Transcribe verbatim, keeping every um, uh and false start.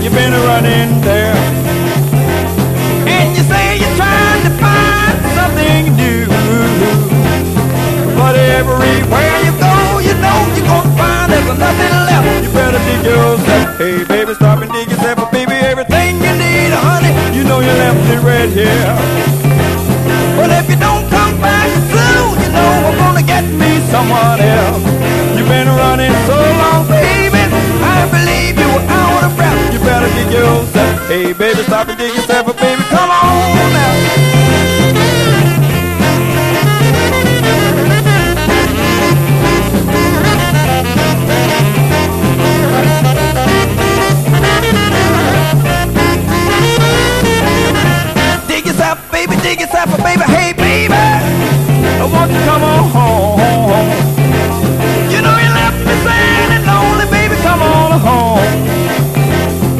you've been running there. And you say you're trying to find something new, but everywhere you go, you know you're gonna find there's nothing left. You better dig yourself. Hey baby, stop and dig yourself, but baby, everything you need, honey, you know you left it right here. But if you don't come back soon, you know I'm gonna get me someone else. You've been running so long, baby, I believe you were out of breath. You better dig yourself. Hey baby, stop and dig yourself, but baby,